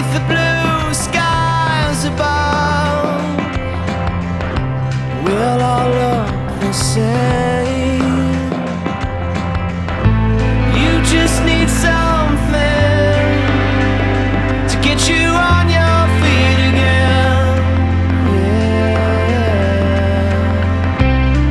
the blue skies above, we'll all look the same.